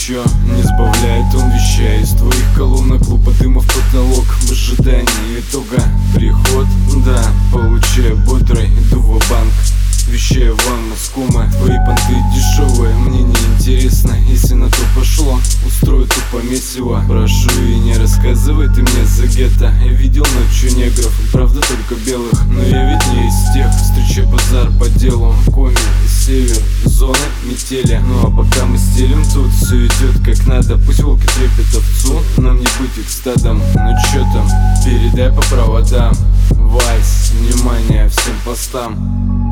еще не сбавляет он вещей из твоих колонок, клуба дыма в потолок. В ожидании итога приход, да, получая бодрый, иду в банк. Вещая ванна с кумы, твои понты дешевые, мне не интересно. Если на то пошло, устрою тупо месиво. Прошу и не рассказывай ты мне за гетто. Я видел ночью негров, правда только белых, но я ведь не из тех. Встречай базар по делу, коми, север, зоны метели. Ну а пока мы стелим тут, все идет как надо. Пусть волки трепят овцу, нам не быть их стадом. Ну чё там, передай по проводам. Вайс, внимание всем постам.